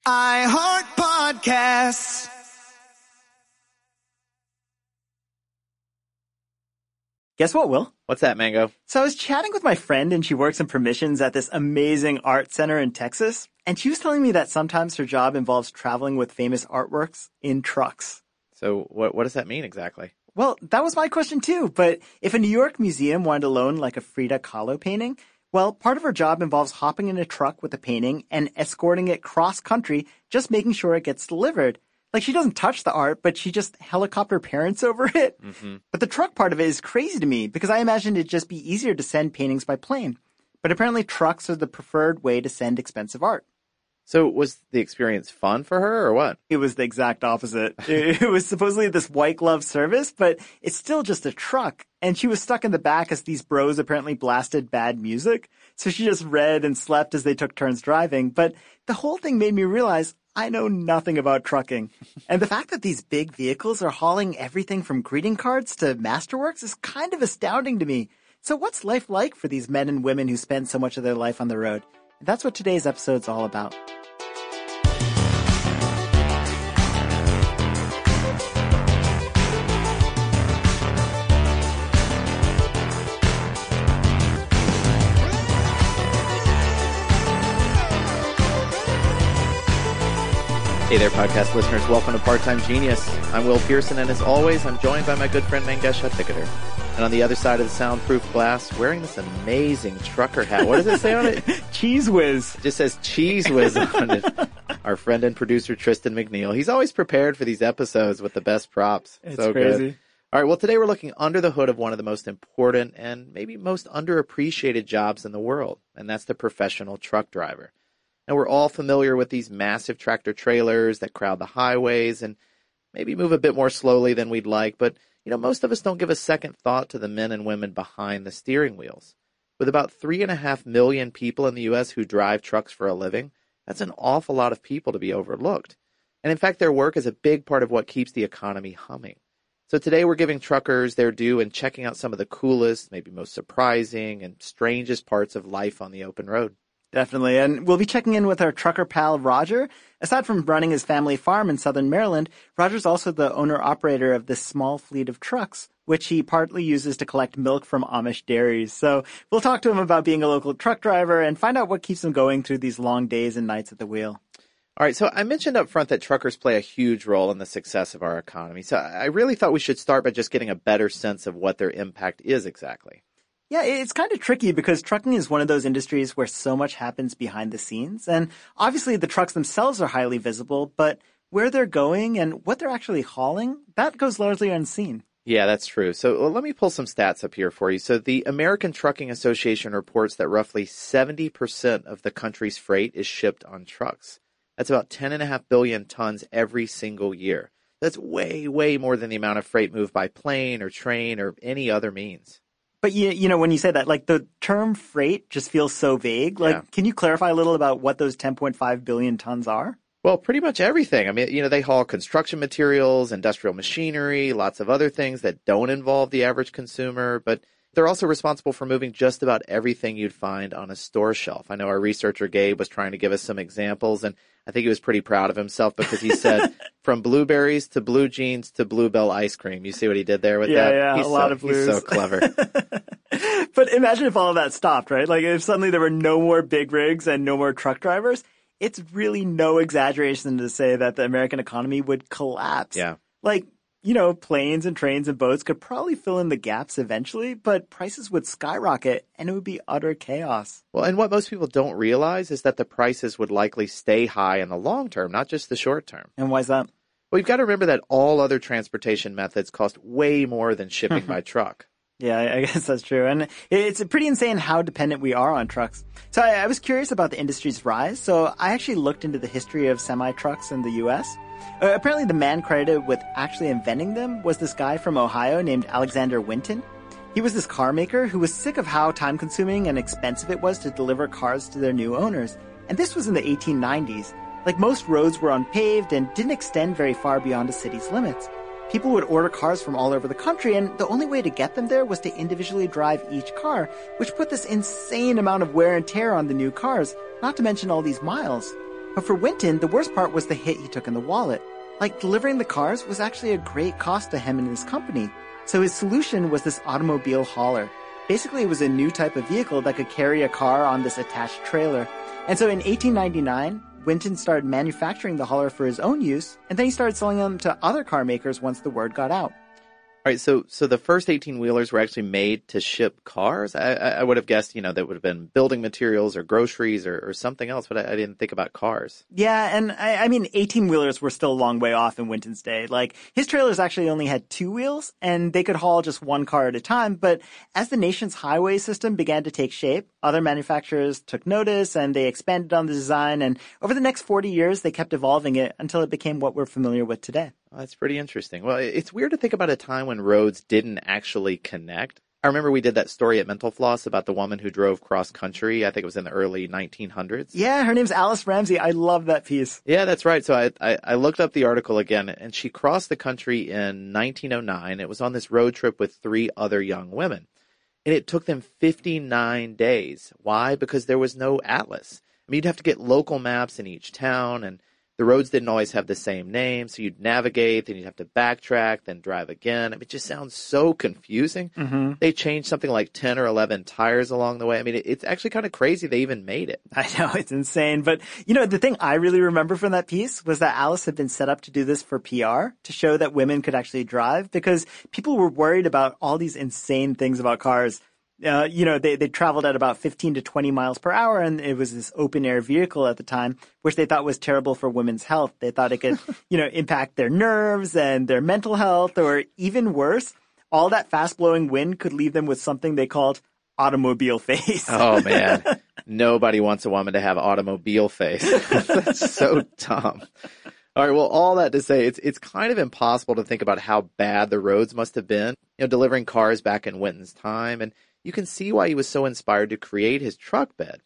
I heart podcasts. Guess what, Will? What's that, Mango? So I was chatting with my friend and she works in permissions at this amazing art center in Texas. And she was telling me that sometimes her job involves traveling with famous artworks in trucks. So what does that mean exactly? Well, that was my question too. But if a New York museum wanted to loan like a Frida Kahlo painting, well, part of her job involves hopping in a truck with the painting and escorting it cross-country, just making sure it gets delivered. Like, she doesn't touch the art, but she just helicopter parents over it. Mm-hmm. But the truck part of it is crazy to me because I imagined it'd just be easier to send paintings by plane. But apparently trucks are the preferred way to send expensive art. So was the experience fun for her or what? It was the exact opposite. It was supposedly this white glove service, but it's still just a truck. And she was stuck in the back as these bros apparently blasted bad music. So she just read and slept as they took turns driving. But the whole thing made me realize I know nothing about trucking. And the fact that these big vehicles are hauling everything from greeting cards to masterworks is kind of astounding to me. So what's life like for these men and women who spend so much of their life on the road? And that's what today's episode's all about. Hey there, podcast listeners. Welcome to Part-Time Genius. I'm Will Pearson, and as always, I'm joined by my good friend Mangesh Hattikudur. And on the other side of the soundproof glass, wearing this amazing trucker hat. What does it say on it? Cheese Whiz. It just says Cheese Whiz on it. Our friend and producer, Tristan McNeil. He's always prepared for these episodes with the best props. It's so crazy. Good. All right, well, today we're looking under the hood of one of the most important and maybe most underappreciated jobs in the world, and that's the professional truck driver. Now, we're all familiar with these massive tractor trailers that crowd the highways and maybe move a bit more slowly than we'd like, but most of us don't give a second thought to the men and women behind the steering wheels. With about 3.5 million people in the U.S. who drive trucks for a living, that's an awful lot of people to be overlooked. And in fact, their work is a big part of what keeps the economy humming. So today we're giving truckers their due and checking out some of the coolest, maybe most surprising and strangest parts of life on the open road. Definitely. And we'll be checking in with our trucker pal, Roger. Aside from running his family farm in southern Maryland, Roger's also the owner-operator of this small fleet of trucks, which he partly uses to collect milk from Amish dairies. So we'll talk to him about being a local truck driver and find out what keeps him going through these long days and nights at the wheel. All right, so I mentioned up front that truckers play a huge role in the success of our economy. So I really thought we should start by just getting a better sense of what their impact is exactly. Yeah, it's kind of tricky because trucking is one of those industries where so much happens behind the scenes. And obviously the trucks themselves are highly visible, but where they're going and what they're actually hauling, that goes largely unseen. Yeah, that's true. So let me pull some stats up here for you. So the American Trucking Association reports that roughly 70% of the country's freight is shipped on trucks. That's about 10.5 billion tons every single year. That's way, way more than the amount of freight moved by plane or train or any other means. But when you say that, like the term freight just feels so vague. Like, Can you clarify a little about what those 10.5 billion tons are? Well, pretty much everything. I mean, they haul construction materials, industrial machinery, lots of other things that don't involve the average consumer, but they're also responsible for moving just about everything you'd find on a store shelf. I know our researcher Gabe was trying to give us some examples, and I think he was pretty proud of himself because he said from blueberries to blue jeans to Bluebell ice cream. You see what he did there with that? Yeah, a lot of blues. He's so clever. But imagine if all of that stopped, right? Like if suddenly there were no more big rigs and no more truck drivers, it's really no exaggeration to say that the American economy would collapse. Yeah. Like, planes and trains and boats could probably fill in the gaps eventually, but prices would skyrocket and it would be utter chaos. Well, and what most people don't realize is that the prices would likely stay high in the long term, not just the short term. And why is that? Well, you've got to remember that all other transportation methods cost way more than shipping by truck. Yeah, I guess that's true. And it's pretty insane how dependent we are on trucks. So I was curious about the industry's rise, so I actually looked into the history of semi-trucks in the U.S. Apparently the man credited with actually inventing them was this guy from Ohio named Alexander Winton. He was this car maker who was sick of how time-consuming and expensive it was to deliver cars to their new owners. And this was in the 1890s. Like, most roads were unpaved and didn't extend very far beyond a city's limits. People would order cars from all over the country, and the only way to get them there was to individually drive each car, which put this insane amount of wear and tear on the new cars, not to mention all these miles. But for Winton, the worst part was the hit he took in the wallet. Like, delivering the cars was actually a great cost to him and his company. So his solution was this automobile hauler. Basically, it was a new type of vehicle that could carry a car on this attached trailer. And so in 1899, Winton started manufacturing the hauler for his own use, and then he started selling them to other car makers once the word got out. All right, so the first 18-wheelers were actually made to ship cars? I would have guessed, that would have been building materials or groceries or something else, but I didn't think about cars. Yeah, and I mean, 18-wheelers were still a long way off in Winton's day. Like, his trailers actually only had 2 wheels, and they could haul just one car at a time. But as the nation's highway system began to take shape, other manufacturers took notice, and they expanded on the design. And over the next 40 years, they kept evolving it until it became what we're familiar with today. Oh, that's pretty interesting. Well, it's weird to think about a time when roads didn't actually connect. I remember we did that story at Mental Floss about the woman who drove cross country. I think it was in the early 1900s. Yeah, her name's Alice Ramsey. I love that piece. Yeah, that's right. So I looked up the article again, and she crossed the country in 1909. It was on this road trip with 3 other young women. And it took them 59 days. Why? Because there was no atlas. I mean, you'd have to get local maps in each town, and the roads didn't always have the same name, so you'd navigate, then you'd have to backtrack, then drive again. I mean, it just sounds so confusing. Mm-hmm. They changed something like 10 or 11 tires along the way. I mean, it's actually kind of crazy they even made it. I know, it's insane. But, the thing I really remember from that piece was that Alice had been set up to do this for PR, to show that women could actually drive, because people were worried about all these insane things about cars. They traveled at about 15 to 20 miles per hour, and it was this open air vehicle at the time, which they thought was terrible for women's health. They thought it could, impact their nerves and their mental health, or even worse, all that fast blowing wind could leave them with something they called automobile face. Oh man, nobody wants a woman to have automobile face. That's so dumb. All right, well, all that to say, it's kind of impossible to think about how bad the roads must have been, delivering cars back in Winton's time, and you can see why he was so inspired to create his truck bed.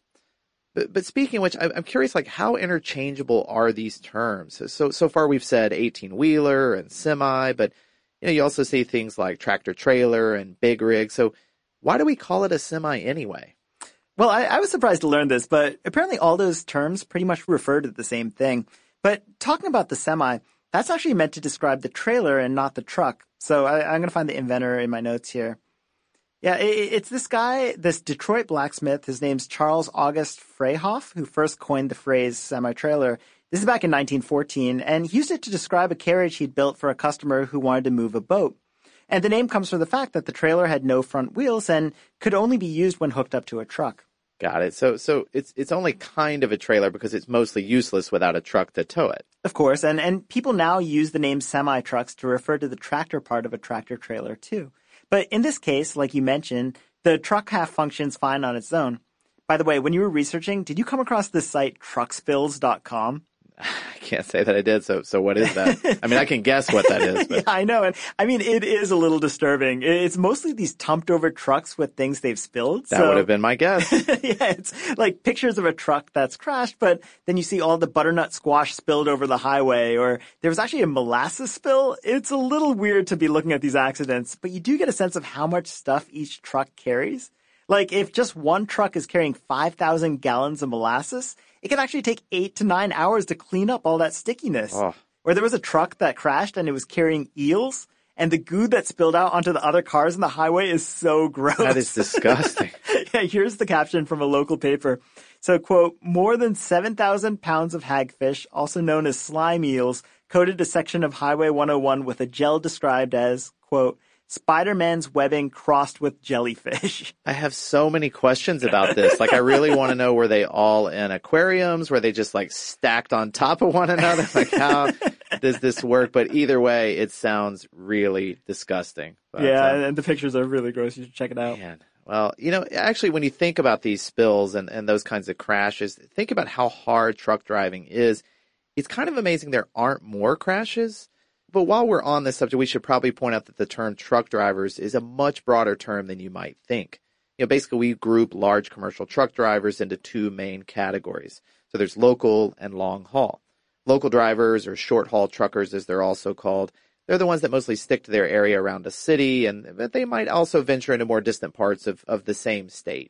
But speaking of which, I'm curious, how interchangeable are these terms? So far we've said 18-wheeler and semi, but you also see things like tractor trailer and big rig. So why do we call it a semi anyway? Well, I was surprised to learn this, but apparently all those terms pretty much refer to the same thing. But talking about the semi, that's actually meant to describe the trailer and not the truck. So I'm going to find the inventor in my notes here. Yeah, it's this guy, this Detroit blacksmith. His name's Charles August Freyhoff, who first coined the phrase semi-trailer. This is back in 1914, and he used it to describe a carriage he'd built for a customer who wanted to move a boat. And the name comes from the fact that the trailer had no front wheels and could only be used when hooked up to a truck. Got it. So it's only kind of a trailer because it's mostly useless without a truck to tow it. Of course, and people now use the name semi-trucks to refer to the tractor part of a tractor trailer too. But in this case, like you mentioned, the truck half functions fine on its own. By the way, when you were researching, did you come across this site truckspills.com? I can't say that I did. So what is that? I mean, I can guess what that is. But. Yeah, I know. And I mean, it is a little disturbing. It's mostly these tumped over trucks with things they've spilled. That would have been my guess. Yeah, it's like pictures of a truck that's crashed, but then you see all the butternut squash spilled over the highway, or there was actually a molasses spill. It's a little weird to be looking at these accidents, but you do get a sense of how much stuff each truck carries. Like, if just one truck is carrying 5,000 gallons of molasses, it can actually take 8 to 9 hours to clean up all that stickiness. Oh. Or there was a truck that crashed and it was carrying eels, and the goo that spilled out onto the other cars on the highway is so gross. That is disgusting. Yeah, here's the caption from a local paper. So, quote, more than 7,000 pounds of hagfish, also known as slime eels, coated a section of Highway 101 with a gel described as, quote, Spider-Man's webbing crossed with jellyfish. I have so many questions about this. Like, I really want to know, were they all in aquariums? Were they just stacked on top of one another? Like, how does this work? But either way, it sounds really disgusting. But, yeah, and the pictures are really gross. You should check it out. Man. Well, actually, when you think about these spills and those kinds of crashes, think about how hard truck driving is. It's kind of amazing there aren't more crashes. But while we're on this subject, we should probably point out that the term truck drivers is a much broader term than you might think. Basically, we group large commercial truck drivers into 2 main categories. So there's local and long haul. Local drivers, or short haul truckers as they're also called, they're the ones that mostly stick to their area around a city, but they might also venture into more distant parts of the same state.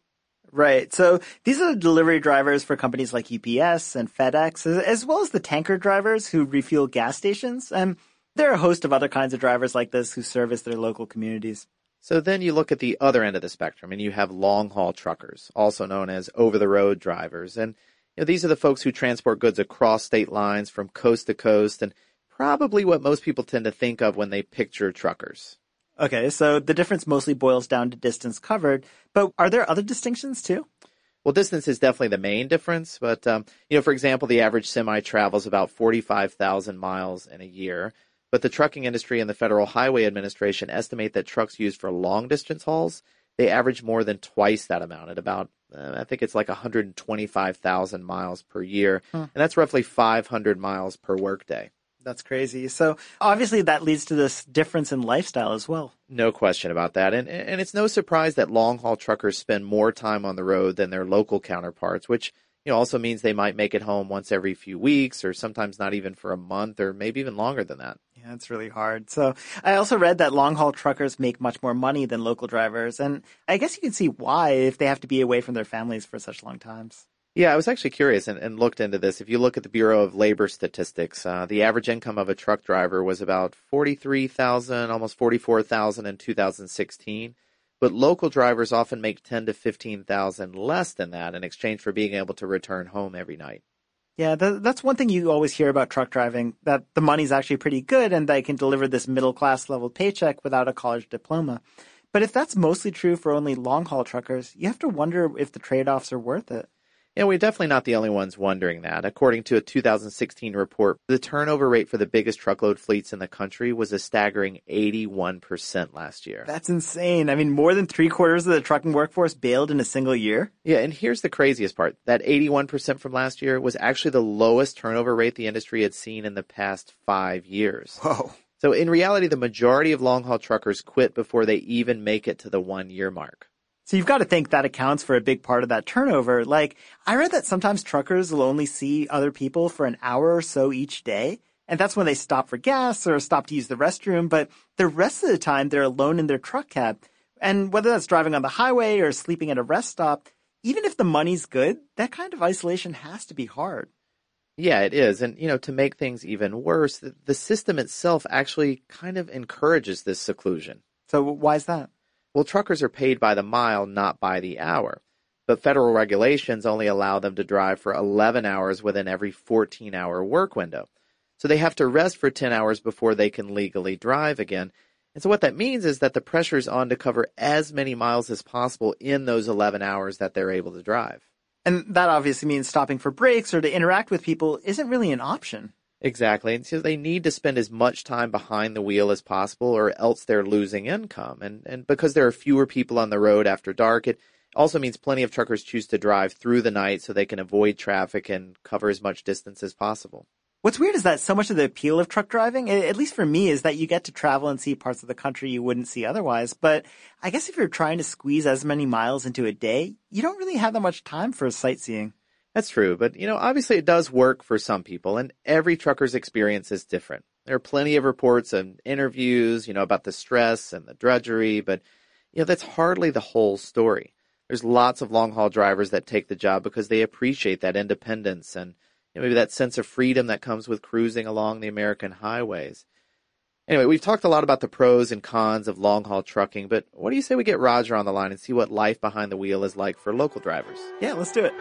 Right. So these are the delivery drivers for companies like UPS and FedEx, as well as the tanker drivers who refuel gas stations. And there are a host of other kinds of drivers like this who service their local communities. So then you look at the other end of the spectrum and you have long-haul truckers, also known as over-the-road drivers. And these are the folks who transport goods across state lines from coast to coast, and probably what most people tend to think of when they picture truckers. Okay, so the difference mostly boils down to distance covered, but are there other distinctions too? Well, distance is definitely the main difference, but, for example, the average semi travels about 45,000 miles in a year, but the trucking industry and the Federal Highway Administration estimate that trucks used for long-distance hauls, they average more than twice that amount at about, I think it's like 125,000 miles per year, and that's roughly 500 miles per workday. That's crazy. So obviously that leads to this difference in lifestyle as well. No question about that. And it's no surprise that long-haul truckers spend more time on the road than their local counterparts, which also means they might make it home once every few weeks or sometimes not even for a month or maybe even longer than that. Yeah, it's really hard. So I also read that long-haul truckers make much more money than local drivers. And I guess you can see why if they have to be away from their families for such long times. Yeah, I was actually curious and looked into this. If you look at the Bureau of Labor Statistics, the average income of a truck driver was about $43,000, almost $44,000 in 2016. But local drivers often make $10,000 to $15,000 less than that in exchange for being able to return home every night. Yeah, that's one thing you always hear about truck driving, that the money's actually pretty good and they can deliver this middle-class level paycheck without a college diploma. But if that's mostly true for only long-haul truckers, you have to wonder if the trade-offs are worth it. Yeah, we're definitely not the only ones wondering that. According to a 2016 report, the turnover rate for the biggest truckload fleets in the country was a staggering 81% last year. That's insane. I mean, more than 3/4 of the trucking workforce bailed in a single year. Yeah, and here's the craziest part. That 81% from last year was actually the lowest turnover rate the industry had seen in the past 5 years. Whoa. So in reality, the majority of long-haul truckers quit before they even make it to the 1-year mark. So you've got to think that accounts for a big part of that turnover. Like, I read that sometimes truckers will only see other people for an hour or so each day, and that's when they stop for gas or stop to use the restroom, but the rest of the time they're alone in their truck cab. And whether that's driving on the highway or sleeping at a rest stop, even if the money's good, that kind of isolation has to be hard. Yeah, it is. And, to make things even worse, the system itself actually kind of encourages this seclusion. So why is that? Well, truckers are paid by the mile, not by the hour. But federal regulations only allow them to drive for 11 hours within every 14-hour work window. So they have to rest for 10 hours before they can legally drive again. And so what that means is that the pressure is on to cover as many miles as possible in those 11 hours that they're able to drive. And that obviously means stopping for breaks or to interact with people isn't really an option. Exactly. And so they need to spend as much time behind the wheel as possible or else they're losing income. And because there are fewer people on the road after dark, it also means plenty of truckers choose to drive through the night so they can avoid traffic and cover as much distance as possible. What's weird is that so much of the appeal of truck driving, at least for me, is that you get to travel and see parts of the country you wouldn't see otherwise. But I guess if you're trying to squeeze as many miles into a day, you don't really have that much time for sightseeing. That's true, but obviously it does work for some people, and every trucker's experience is different. There are plenty of reports and interviews, about the stress and the drudgery, but that's hardly the whole story. There's lots of long-haul drivers that take the job because they appreciate that independence and maybe that sense of freedom that comes with cruising along the American highways. Anyway, we've talked a lot about the pros and cons of long-haul trucking, but what do you say we get Roger on the line and see what life behind the wheel is like for local drivers? Yeah, let's do it.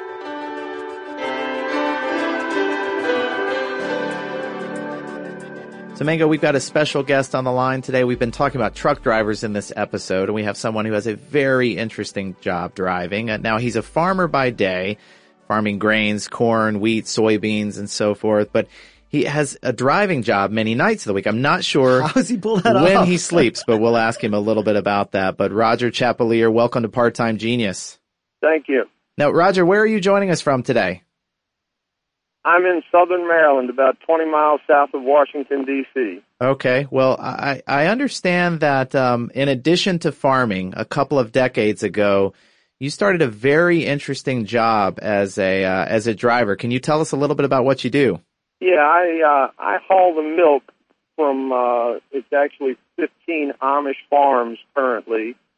So, Mango, we've got a special guest on the line today. We've been talking about truck drivers in this episode, and we have someone who has a very interesting job driving. Now, he's a farmer by day, farming grains, corn, wheat, soybeans, and so forth, but he has a driving job many nights of the week. I'm not sure how does he pull that when off? He sleeps, but we'll ask him a little bit about that. But Roger Chapelier, welcome to Part-Time Genius. Thank you. Now, Roger, where are you joining us from today? I'm in southern Maryland, about 20 miles south of Washington, D.C. Okay. Well, I understand that in addition to farming, a couple of decades ago, you started a very interesting job as a driver. Can you tell us a little bit about what you do? Yeah, I haul the milk from, it's actually 15 Amish farms currently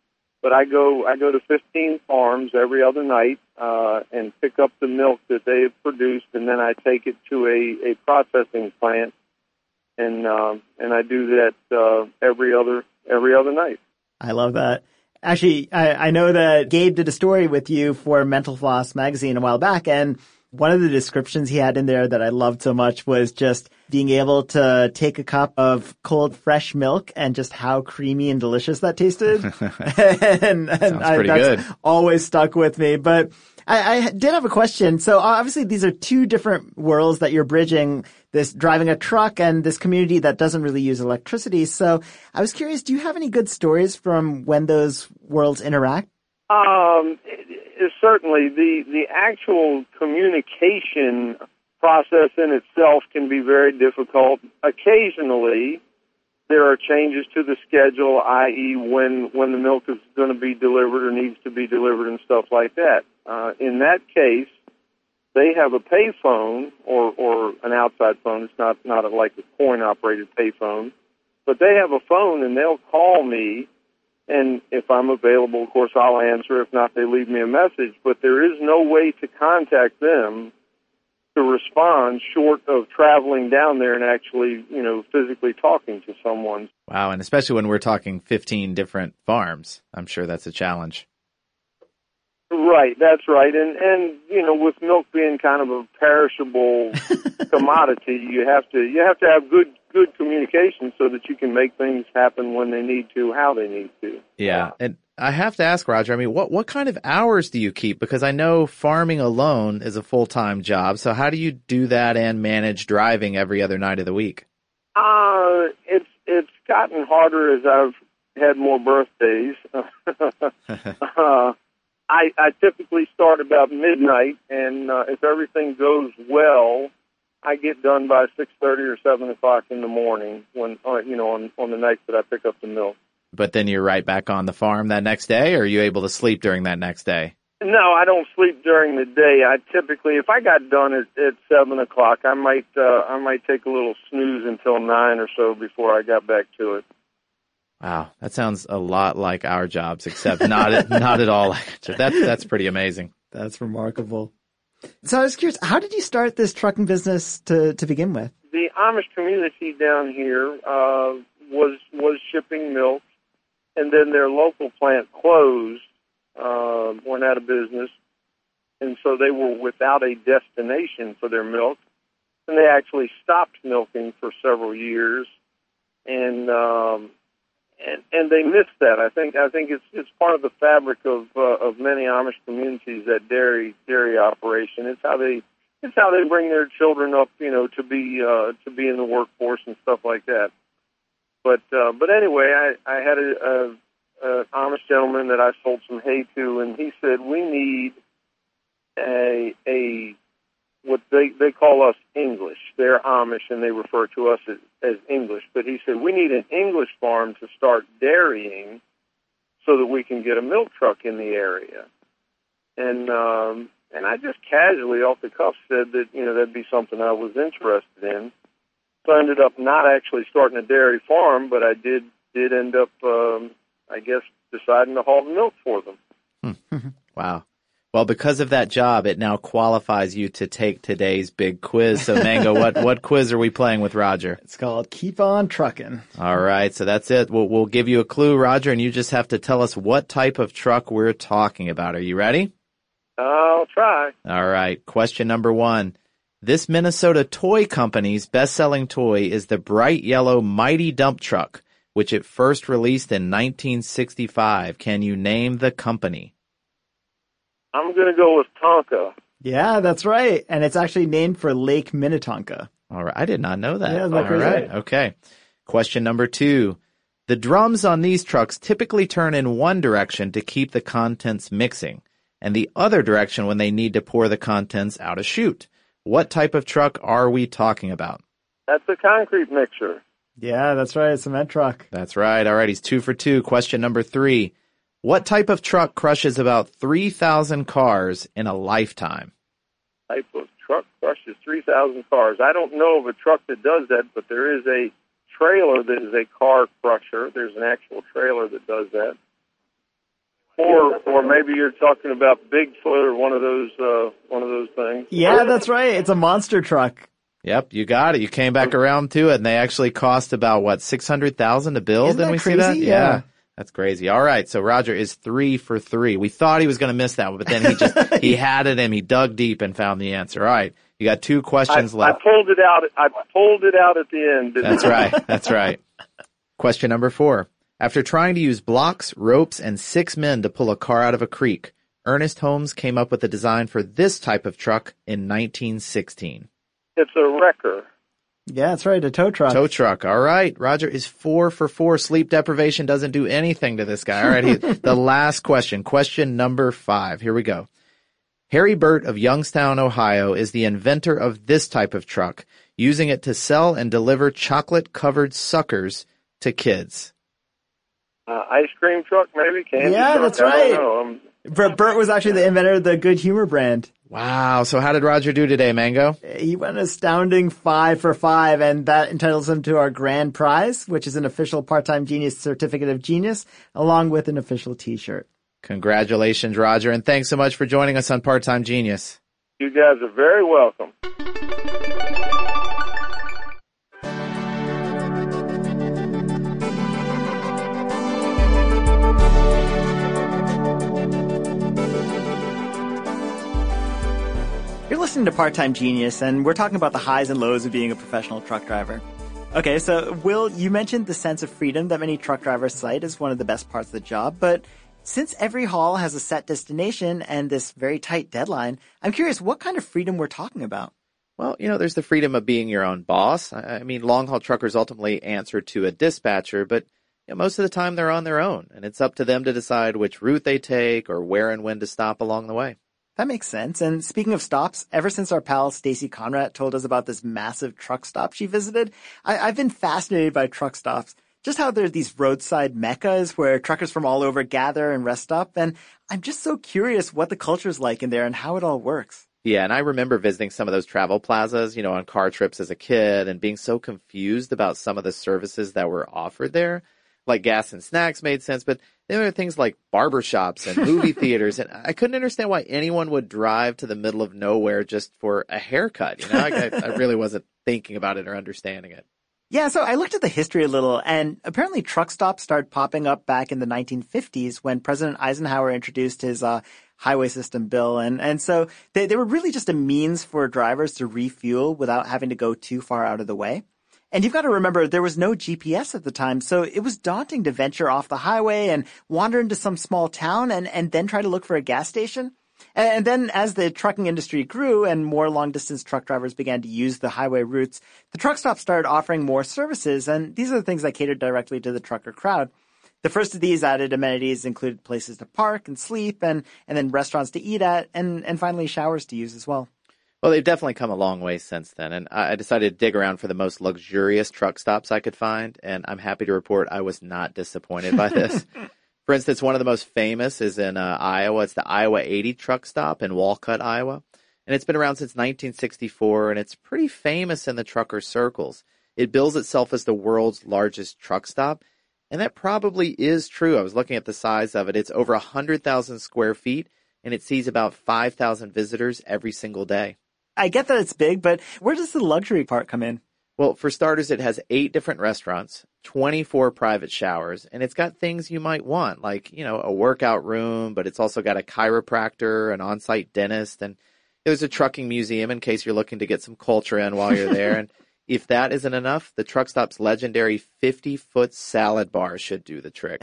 But I go to 15 farms every other night and pick up the milk that they have produced, and then I take it to a processing plant, and I do that every other night. I love that. Actually, I know that Gabe did a story with you for Mental Floss magazine a while back, and one of the descriptions he had in there that I loved so much was just being able to take a cup of cold, fresh milk and just how creamy and delicious that tasted. and pretty that's good. Always stuck with me. But I did have a question. So obviously these are two different worlds that you're bridging, this driving a truck and this community that doesn't really use electricity. So I was curious, do you have any good stories from when those worlds interact? Certainly, the actual communication process in itself can be very difficult. Occasionally, there are changes to the schedule, i.e., when the milk is going to be delivered or needs to be delivered and stuff like that. In that case, they have a pay phone or an outside phone. It's not like a coin-operated pay phone, but they have a phone and they'll call me. And if I'm available, of course, I'll answer. If not, they leave me a message. But there is no way to contact them to respond short of traveling down there and actually, physically talking to someone. Wow, and especially when we're talking 15 different farms, I'm sure that's a challenge. Right, that's right. And with milk being kind of a perishable commodity, you have to have good communication so that you can make things happen when they need to, how they need to. Yeah. And I have to ask, Roger, I mean, what kind of hours do you keep? Because I know farming alone is a full-time job. So how do you do that and manage driving every other night of the week? It's gotten harder as I've had more birthdays. I typically start about midnight, and if everything goes well, I get done by 6:30 or 7 o'clock in the morning when on the nights that I pick up the milk. But then you're right back on the farm that next day, or are you able to sleep during that next day? No, I don't sleep during the day. I typically, if I got done at 7 o'clock, I might take a little snooze until 9 or so before I got back to it. Wow, that sounds a lot like our jobs, except not at all like it. That's pretty amazing. That's remarkable. So I was curious, how did you start this trucking business to begin with? The Amish community down here was shipping milk, and then their local plant closed, went out of business, and so they were without a destination for their milk, and they actually stopped milking for several years, and they missed that. I think it's part of the fabric of many Amish communities, that dairy operation. It's how they bring their children up, to be in the workforce and stuff like that. But anyway, I had a Amish gentleman that I sold some hay to, and he said, we need a what they call us English. They're Amish, and they refer to us as English. But he said, we need an English farm to start dairying so that we can get a milk truck in the area. And I just casually off the cuff said that, that'd be something I was interested in. So I ended up not actually starting a dairy farm, but I did end up, I guess, deciding to haul the milk for them. Wow. Well, because of that job, it now qualifies you to take today's big quiz. So, Mango, what quiz are we playing with Roger? It's called Keep On Trucking. All right, so that's it. We'll give you a clue, Roger, and you just have to tell us what type of truck we're talking about. Are you ready? I'll try. All right, question number 1. This Minnesota toy company's best-selling toy is the bright yellow Mighty Dump Truck, which it first released in 1965. Can you name the company? I'm going to go with Tonka. Yeah, that's right. And it's actually named for Lake Minnetonka. All right. I did not know that. Yeah, all right. Okay. Question number 2. The drums on these trucks typically turn in one direction to keep the contents mixing, and the other direction when they need to pour the contents out a chute. What type of truck are we talking about? That's a concrete mixer. Yeah, that's right. A cement truck. That's right. All right. He's 2 for 2. Question number 3. What type of truck crushes about 3,000 cars in a lifetime? Type of truck crushes 3,000 cars. I don't know of a truck that does that, but there is a trailer that is a car crusher. There's an actual trailer that does that. Or maybe you're talking about Bigfoot or one of those things. Yeah, that's right. It's a monster truck. Yep, you got it. You came back around to it, and they actually cost about, what, $600,000 to build? Isn't Didn't that we crazy? see that? Yeah. That's crazy. All right, so Roger is 3 for 3. We thought he was going to miss that one, but then he had it, and he dug deep and found the answer. All right, you got 2 questions left. I pulled it out at the end. That's right. That's right. Question number 4. After trying to use blocks, ropes, and 6 men to pull a car out of a creek, Ernest Holmes came up with a design for this type of truck in 1916. It's a wrecker. Yeah, that's right. A tow truck. Tow truck. All right. Roger is 4 for 4. Sleep deprivation doesn't do anything to this guy. All right. The last question. Question number 5. Here we go. Harry Burt of Youngstown, Ohio, is the inventor of this type of truck, using it to sell and deliver chocolate-covered suckers to kids. Ice cream truck, maybe? Candy Yeah, truck? that's I right. don't know. Burt was actually the inventor of the Good Humor brand. Wow. So how did Roger do today, Mango? He went an astounding 5 for 5, and that entitles him to our grand prize, which is an official Part-Time Genius Certificate of Genius, along with an official T-shirt. Congratulations, Roger, and thanks so much for joining us on Part-Time Genius. You guys are very welcome. You're listening to Part-Time Genius, and we're talking about the highs and lows of being a professional truck driver. Okay, so Will, you mentioned the sense of freedom that many truck drivers cite as one of the best parts of the job, but since every haul has a set destination and this very tight deadline, I'm curious what kind of freedom we're talking about. Well, there's the freedom of being your own boss. I mean, long-haul truckers ultimately answer to a dispatcher, but most of the time they're on their own, and it's up to them to decide which route they take or where and when to stop along the way. That makes sense. And speaking of stops, ever since our pal Stacy Conrad told us about this massive truck stop she visited, I've been fascinated by truck stops. Just how there are these roadside meccas where truckers from all over gather and rest up. And I'm just so curious what the culture's like in there and how it all works. Yeah, and I remember visiting some of those travel plazas, on car trips as a kid and being so confused about some of the services that were offered there. Like gas and snacks made sense, but there were things like barbershops and movie theaters, and I couldn't understand why anyone would drive to the middle of nowhere just for a haircut. I really wasn't thinking about it or understanding it. Yeah, so I looked at the history a little, and apparently truck stops started popping up back in the 1950s when President Eisenhower introduced his highway system bill. And so they were really just a means for drivers to refuel without having to go too far out of the way. And you've got to remember, there was no GPS at the time, so it was daunting to venture off the highway and wander into some small town and then try to look for a gas station. And then as the trucking industry grew and more long-distance truck drivers began to use the highway routes, the truck stops started offering more services, and these are the things that catered directly to the trucker crowd. The first of these added amenities included places to park and sleep, and then restaurants to eat at, and finally showers to use as well. Well, they've definitely come a long way since then, and I decided to dig around for the most luxurious truck stops I could find, and I'm happy to report I was not disappointed by this. For instance, one of the most famous is in Iowa. It's the Iowa 80 truck stop in Walcott, Iowa. And it's been around since 1964, and it's pretty famous in the trucker circles. It bills itself as the world's largest truck stop, and that probably is true. I was looking at the size of it. It's over 100,000 square feet, and it sees about 5,000 visitors every single day. I get that it's big, but where does the luxury part come in? Well, for starters, it has 8 different restaurants, 24 private showers, and it's got things you might want, like, a workout room, but it's also got a chiropractor, an on-site dentist, and there's a trucking museum in case you're looking to get some culture in while you're there. And if that isn't enough, the truck stop's legendary 50-foot salad bar should do the trick.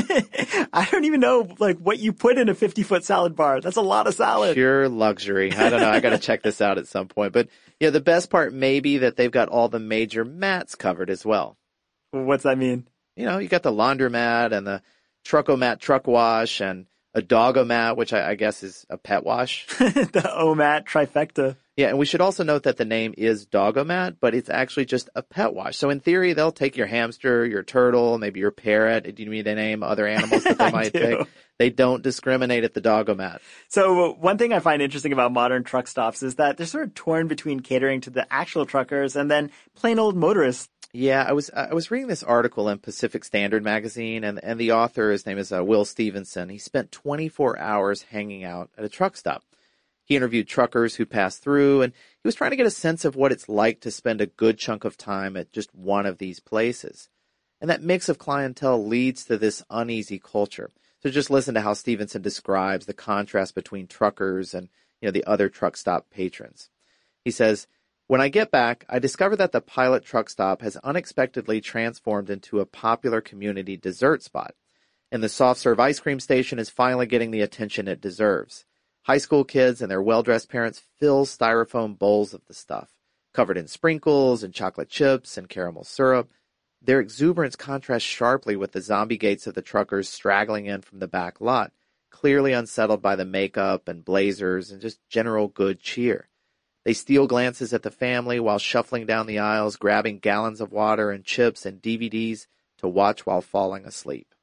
I don't even know, what you put in a 50-foot salad bar. That's a lot of salad. Pure luxury. I don't know. I got to check this out at some point. But, the best part may be that they've got all the major mats covered as well. What's that mean? You got the laundromat and the Truckomat truck wash and a Doggomat, which I guess is a pet wash. The OMAT trifecta. Yeah, and we should also note that the name is Doggomat, but it's actually just a pet wash. So in theory, they'll take your hamster, your turtle, maybe your parrot. Do you need to name other animals that they might take? They don't discriminate at the Doggomat. So one thing I find interesting about modern truck stops is that they're sort of torn between catering to the actual truckers and then plain old motorists. Yeah, I was reading this article in Pacific Standard magazine, and the author, his name is Will Stevenson. He spent 24 hours hanging out at a truck stop. He interviewed truckers who passed through, and he was trying to get a sense of what it's like to spend a good chunk of time at just one of these places. And that mix of clientele leads to this uneasy culture. So just listen to how Stevenson describes the contrast between truckers and, the other truck stop patrons. He says, "When I get back, I discover that the Pilot truck stop has unexpectedly transformed into a popular community dessert spot. And the soft-serve ice cream station is finally getting the attention it deserves. High school kids and their well-dressed parents fill styrofoam bowls of the stuff, covered in sprinkles and chocolate chips and caramel syrup. Their exuberance contrasts sharply with the zombie gaits of the truckers straggling in from the back lot, clearly unsettled by the makeup and blazers and just general good cheer. They steal glances at the family while shuffling down the aisles, grabbing gallons of water and chips and DVDs to watch while falling asleep."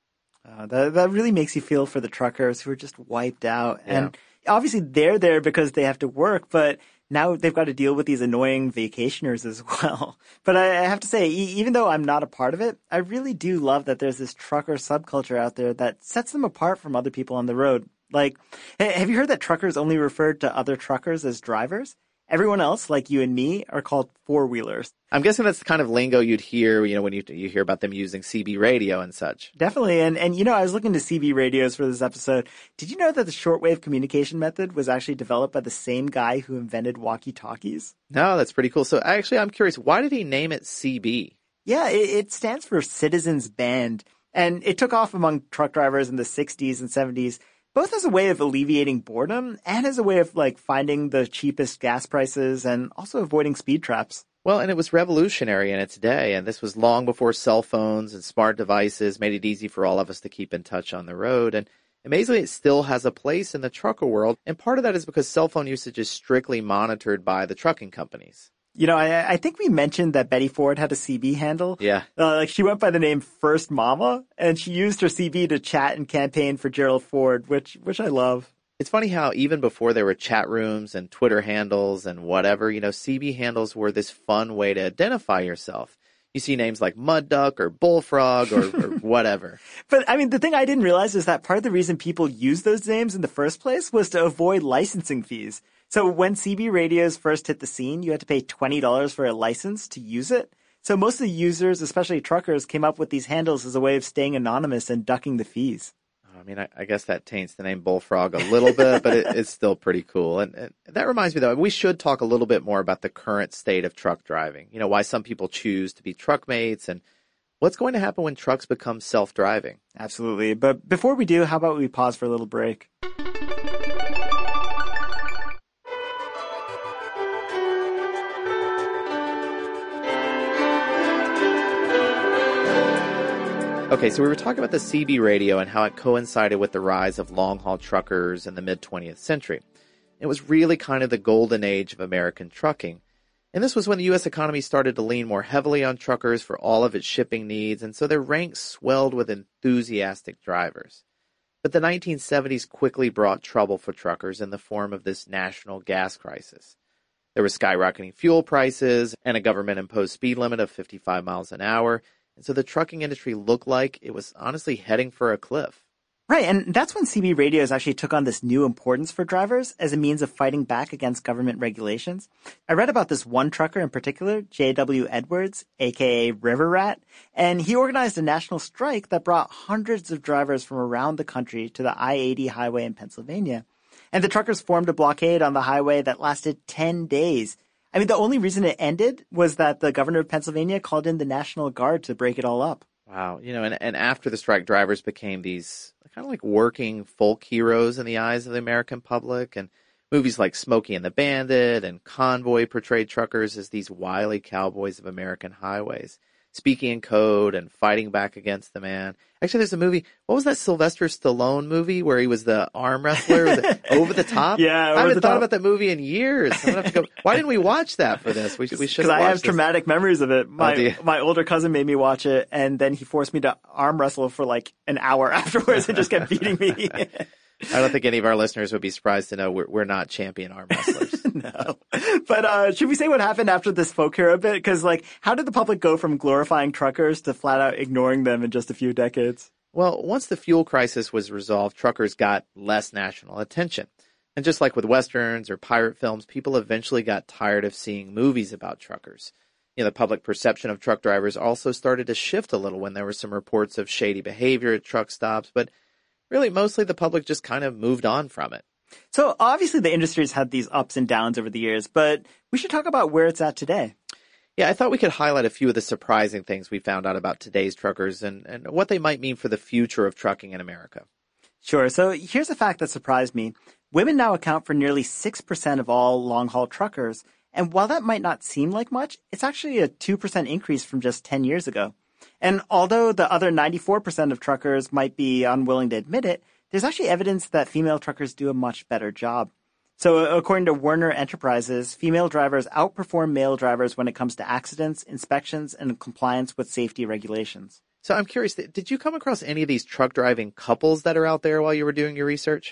That really makes you feel for the truckers who are just wiped out. Yeah. And obviously they're there because they have to work, but now they've got to deal with these annoying vacationers as well. But I have to say, even though I'm not a part of it, I really do love that there's this trucker subculture out there that sets them apart from other people on the road. Like, have you heard that truckers only refer to other truckers as drivers? Everyone else, like you and me, are called four-wheelers. I'm guessing that's the kind of lingo you'd hear, when you hear about them using CB radio and such. Definitely. And I was looking to CB radios for this episode. Did you know that the shortwave communication method was actually developed by the same guy who invented walkie-talkies? No, that's pretty cool. So actually, I'm curious, why did he name it CB? Yeah, it stands for Citizens Band. And it took off among truck drivers in the 60s and 70s. Both as a way of alleviating boredom and as a way of finding the cheapest gas prices and also avoiding speed traps. Well, and it was revolutionary in its day, and this was long before cell phones and smart devices made it easy for all of us to keep in touch on the road. And amazingly, it still has a place in the trucker world, and part of that is because cell phone usage is strictly monitored by the trucking companies. I think we mentioned that Betty Ford had a CB handle. Yeah. She went by the name First Mama, and she used her CB to chat and campaign for Gerald Ford, which I love. It's funny how even before there were chat rooms and Twitter handles and whatever, CB handles were this fun way to identify yourself. You see names like Mud Duck or Bullfrog or whatever. But, the thing I didn't realize is that part of the reason people used those names in the first place was to avoid licensing fees. So when CB radios first hit the scene, you had to pay $20 for a license to use it. So most of the users, especially truckers, came up with these handles as a way of staying anonymous and ducking the fees. I guess that taints the name Bullfrog a little bit, but it's still pretty cool. And that reminds me, though, we should talk a little bit more about the current state of truck driving. Why some people choose to be truckmates and what's going to happen when trucks become self-driving. Absolutely. But before we do, how about we pause for a little break? Okay, so we were talking about the CB radio and how it coincided with the rise of long-haul truckers in the mid-20th century. It was really kind of the golden age of American trucking. And this was when the U.S. economy started to lean more heavily on truckers for all of its shipping needs, and so their ranks swelled with enthusiastic drivers. But the 1970s quickly brought trouble for truckers in the form of this national gas crisis. There were skyrocketing fuel prices and a government-imposed speed limit of 55 miles an hour, and so the trucking industry looked like it was honestly heading for a cliff. Right, and that's when CB radios actually took on this new importance for drivers as a means of fighting back against government regulations. I read about this one trucker in particular, J.W. Edwards, aka River Rat, and he organized a national strike that brought hundreds of drivers from around the country to the I-80 highway in Pennsylvania. And the truckers formed a blockade on the highway that lasted 10 days. The only reason it ended was that the governor of Pennsylvania called in the National Guard to break it all up. Wow. And after the strike, drivers became these kind of like working folk heroes in the eyes of the American public. And movies like Smokey and the Bandit and Convoy portrayed truckers as these wily cowboys of American highways, speaking in code and fighting back against the man. Actually, there's a movie. What was that Sylvester Stallone movie where he was the arm wrestler? Was it Over the Top? Yeah, I haven't thought about that movie in years. I'm gonna have to go. Why didn't we watch that for this? We should. Because I have traumatic memories of it. My older cousin made me watch it, and then he forced me to arm wrestle for like an hour afterwards and just kept beating me. I don't think any of our listeners would be surprised to know we're not champion arm wrestlers. No. But should we say what happened after this folk hero bit? Because, how did the public go from glorifying truckers to flat out ignoring them in just a few decades? Well, once the fuel crisis was resolved, truckers got less national attention. And just like with Westerns or pirate films, people eventually got tired of seeing movies about truckers. The public perception of truck drivers also started to shift a little when there were some reports of shady behavior at truck stops, but really mostly the public just kind of moved on from it. So obviously the industry's had these ups and downs over the years, but we should talk about where it's at today. Yeah, I thought we could highlight a few of the surprising things we found out about today's truckers and what they might mean for the future of trucking in America. Sure. So here's a fact that surprised me. Women now account for nearly 6% of all long-haul truckers. And while that might not seem like much, it's actually a 2% increase from just 10 years ago. And although the other 94% of truckers might be unwilling to admit it, there's actually evidence that female truckers do a much better job. So according to Werner Enterprises, female drivers outperform male drivers when it comes to accidents, inspections, and compliance with safety regulations. So I'm curious, did you come across any of these truck driving couples that are out there while you were doing your research?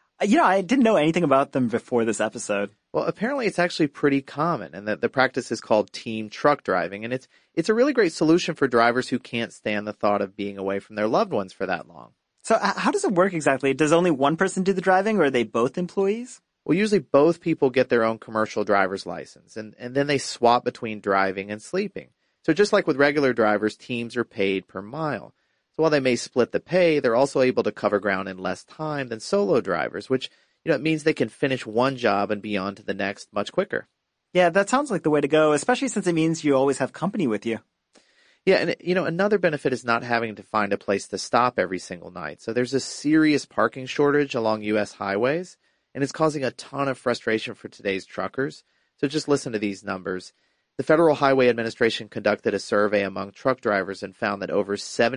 I didn't know anything about them before this episode. Well, apparently it's actually pretty common, and the practice is called team truck driving, and it's a really great solution for drivers who can't stand the thought of being away from their loved ones for that long. So how does it work exactly? Does only one person do the driving, or are they both employees? Well, usually both people get their own commercial driver's license, and then they swap between driving and sleeping. So just like with regular drivers, teams are paid per mile. So while they may split the pay, they're also able to cover ground in less time than solo drivers, which it means they can finish one job and be on to the next much quicker. Yeah, that sounds like the way to go, especially since it means you always have company with you. Yeah, and another benefit is not having to find a place to stop every single night. So there's a serious parking shortage along U.S. highways, and it's causing a ton of frustration for today's truckers. So just listen to these numbers. The Federal Highway Administration conducted a survey among truck drivers and found that over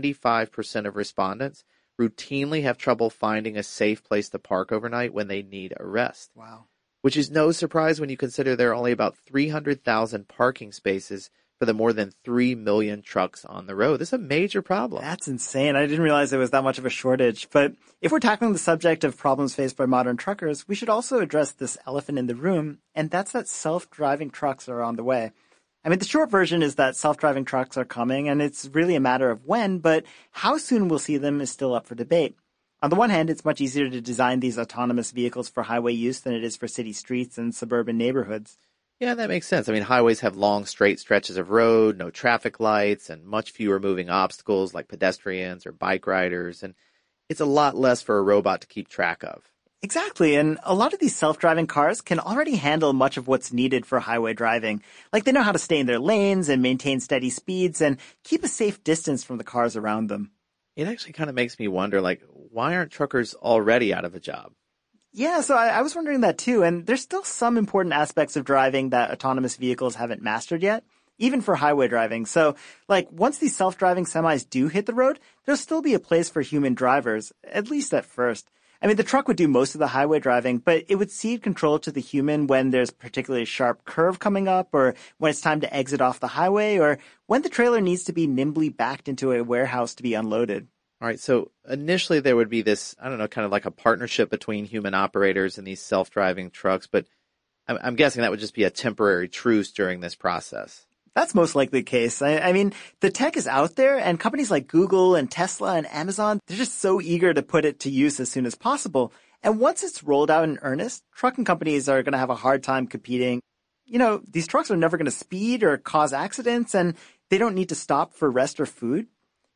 75% of respondents routinely have trouble finding a safe place to park overnight when they need a rest. Wow. Which is no surprise when you consider there are only about 300,000 parking spaces for the more than 3 million trucks on the road. This is a major problem. That's insane. I didn't realize there was that much of a shortage. But if we're tackling the subject of problems faced by modern truckers, we should also address this elephant in the room, and that's that self-driving trucks are on the way. I mean, the short version is that self-driving trucks are coming, and it's really a matter of when, but how soon we'll see them is still up for debate. On the one hand, it's much easier to design these autonomous vehicles for highway use than it is for city streets and suburban neighborhoods. Yeah, that makes sense. I mean, highways have long, straight stretches of road, no traffic lights, and much fewer moving obstacles like pedestrians or bike riders, and it's a lot less for a robot to keep track of. Exactly, and a lot of these self-driving cars can already handle much of what's needed for highway driving. Like, they know how to stay in their lanes and maintain steady speeds and keep a safe distance from the cars around them. It actually kind of makes me wonder, why aren't truckers already out of a job? Yeah, so I was wondering that too, and there's still some important aspects of driving that autonomous vehicles haven't mastered yet, even for highway driving. So, once these self-driving semis do hit the road, there'll still be a place for human drivers, at least at first. I mean, the truck would do most of the highway driving, but it would cede control to the human when there's a particularly sharp curve coming up, or when it's time to exit off the highway, or when the trailer needs to be nimbly backed into a warehouse to be unloaded. All right, so initially there would be this, kind of like a partnership between human operators and these self-driving trucks, but I'm guessing that would just be a temporary truce during this process. That's most likely the case. I mean, the tech is out there, and companies like Google and Tesla and Amazon, they're just so eager to put it to use as soon as possible. And once it's rolled out in earnest, trucking companies are going to have a hard time competing. These trucks are never going to speed or cause accidents, and they don't need to stop for rest or food.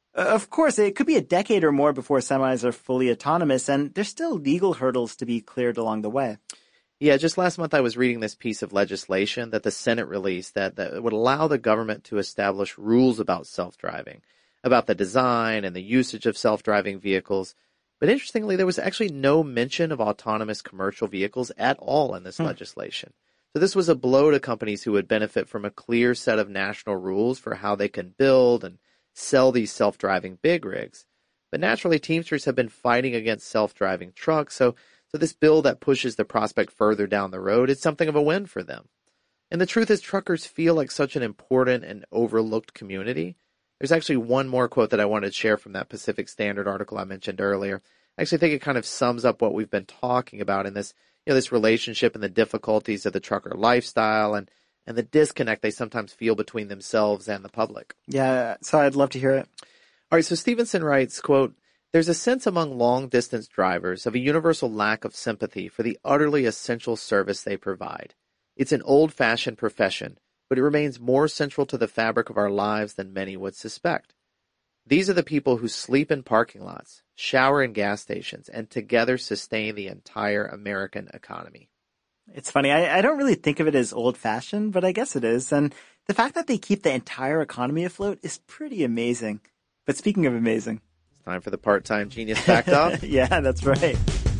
Of course, it could be a decade or more before semis are fully autonomous, and there's still legal hurdles to be cleared along the way. Yeah, just last month I was reading this piece of legislation that the Senate released that would allow the government to establish rules about self-driving, about the design and the usage of self-driving vehicles. But interestingly, there was actually no mention of autonomous commercial vehicles at all in this legislation. So this was a blow to companies who would benefit from a clear set of national rules for how they can build and sell these self-driving big rigs. But naturally, Teamsters have been fighting against self-driving trucks, so this bill that pushes the prospect further down the road is something of a win for them. And the truth is, truckers feel like such an important and overlooked community. There's actually one more quote that I wanted to share from that Pacific Standard article I mentioned earlier. I actually think it kind of sums up what we've been talking about in this, this relationship and the difficulties of the trucker lifestyle and the disconnect they sometimes feel between themselves and the public. Yeah, so I'd love to hear it. All right, so Stevenson writes, quote, "There's a sense among long-distance drivers of a universal lack of sympathy for the utterly essential service they provide. It's an old-fashioned profession, but it remains more central to the fabric of our lives than many would suspect. These are the people who sleep in parking lots, shower in gas stations, and together sustain the entire American economy." It's funny. I don't really think of it as old-fashioned, but I guess it is. And the fact that they keep the entire economy afloat is pretty amazing. But speaking of amazing. It's time for the Part-Time Genius Fact Off. Yeah, that's right.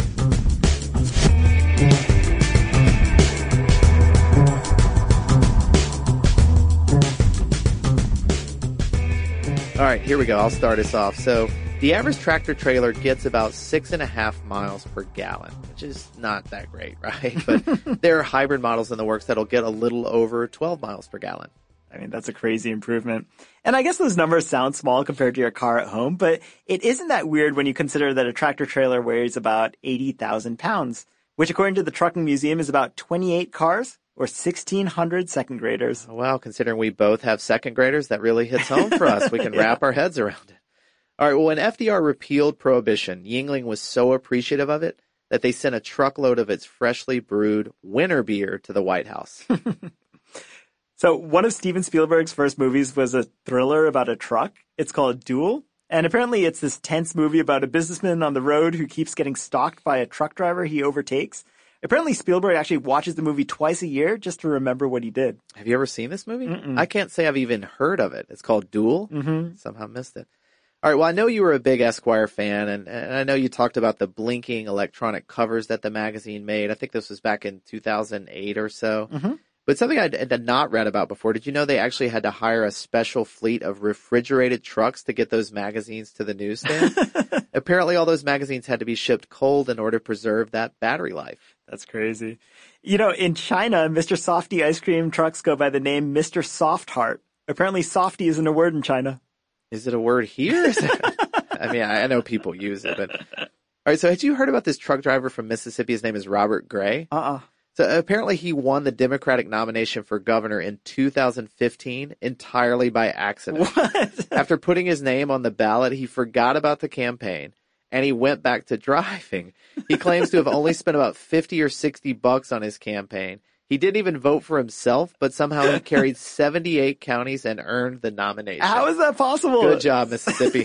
All right, here we go. I'll start us off. So the average tractor trailer gets about 6.5 miles per gallon, which is not that great, right? But there are hybrid models in the works that'll get a little over 12 miles per gallon. I mean, that's a crazy improvement. And I guess those numbers sound small compared to your car at home, but it isn't that weird when you consider that a tractor trailer weighs about 80,000 pounds, which according to the Trucking Museum is about 28 cars or 1,600 second graders. Well, considering we both have second graders, that really hits home for us. We can wrap our heads around it. All right, well, when FDR repealed Prohibition, Yuengling was so appreciative of it that they sent a truckload of its freshly brewed winter beer to the White House. So one of Steven Spielberg's first movies was a thriller about a truck. It's called Duel. And apparently it's this tense movie about a businessman on the road who keeps getting stalked by a truck driver he overtakes. Apparently Spielberg actually watches the movie twice a year just to remember what he did. Have you ever seen this movie? Mm-mm. I can't say I've even heard of it. It's called Duel. Mm-hmm. Somehow missed it. All right, well, I know you were a big Esquire fan, and I know you talked about the blinking electronic covers that the magazine made. I think this was back in 2008 or so. Mm-hmm. But something I had not read about before, did you know they actually had to hire a special fleet of refrigerated trucks to get those magazines to the newsstand? Apparently all those magazines had to be shipped cold in order to preserve that battery life. That's crazy. In China, Mr. Softy ice cream trucks go by the name Mr. Soft Heart. Apparently Softy isn't a word in China. Is it a word here? I mean, I know people use it, but... All right, so had you heard about this truck driver from Mississippi? His name is Robert Gray. So apparently he won the Democratic nomination for governor in 2015 entirely by accident. What? After putting his name on the ballot, he forgot about the campaign and he went back to driving. He claims to have only spent about $50 or $60 on his campaign. He didn't even vote for himself, but somehow he carried 78 counties and earned the nomination. How is that possible? Good job, Mississippi.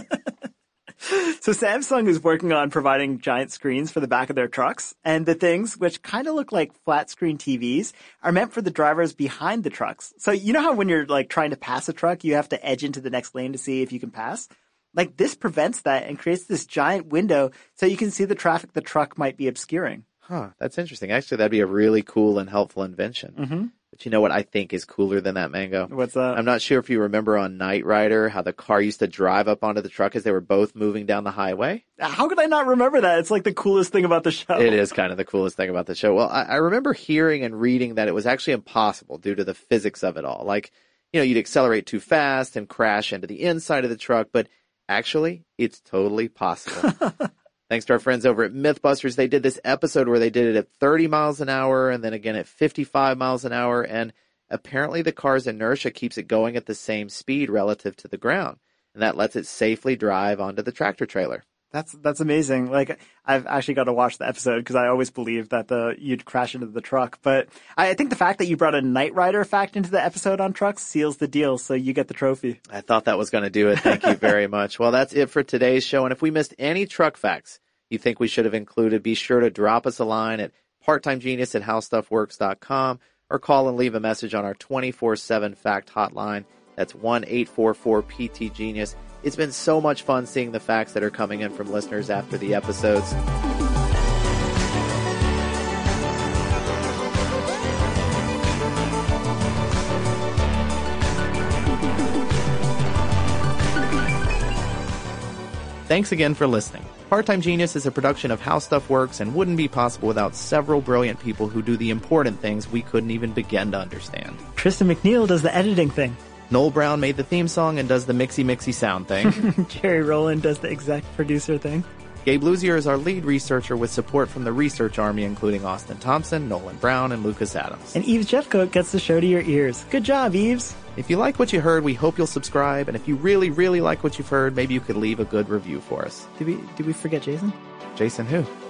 So Samsung is working on providing giant screens for the back of their trucks, and the things, which kind of look like flat screen TVs, are meant for the drivers behind the trucks. So you know how when you're trying to pass a truck, you have to edge into the next lane to see if you can pass? This prevents that and creates this giant window so you can see the traffic the truck might be obscuring. Huh, that's interesting. Actually, that'd be a really cool and helpful invention. Mm-hmm. But you know what I think is cooler than that, Mango? What's that? I'm not sure if you remember on Knight Rider how the car used to drive up onto the truck as they were both moving down the highway. How could I not remember that? It's the coolest thing about the show. It is kind of the coolest thing about the show. Well, I remember hearing and reading that it was actually impossible due to the physics of it all. You'd accelerate too fast and crash into the inside of the truck, but actually, it's totally possible. Thanks to our friends over at Mythbusters, they did this episode where they did it at 30 miles an hour and then again at 55 miles an hour. And apparently the car's inertia keeps it going at the same speed relative to the ground. And that lets it safely drive onto the tractor trailer. That's amazing. I've actually got to watch the episode because I always believed that you'd crash into the truck. But I think the fact that you brought a Knight Rider fact into the episode on trucks seals the deal, so you get the trophy. I thought that was going to do it. Thank you very much. Well, that's it for today's show. And if we missed any truck facts you think we should have included, be sure to drop us a line at parttimegenius@howstuffworks.com or call and leave a message on our 24/7 fact hotline. That's 1-844-PT-GENIUS. It's been so much fun seeing the facts that are coming in from listeners after the episodes. Thanks again for listening. Part-Time Genius is a production of How Stuff Works and wouldn't be possible without several brilliant people who do the important things we couldn't even begin to understand. Tristan McNeil does the editing thing. Noel Brown made the theme song and does the mixy-mixy sound thing. Jerry Rowland does the exec producer thing. Gabe Luzier is our lead researcher with support from the research army, including Austin Thompson, Nolan Brown, and Lucas Adams. And Eves Jeffcoat gets the show to your ears. Good job, Eves. If you like what you heard, we hope you'll subscribe. And if you really, really like what you've heard, maybe you could leave a good review for us. Did we forget Jason? Jason who?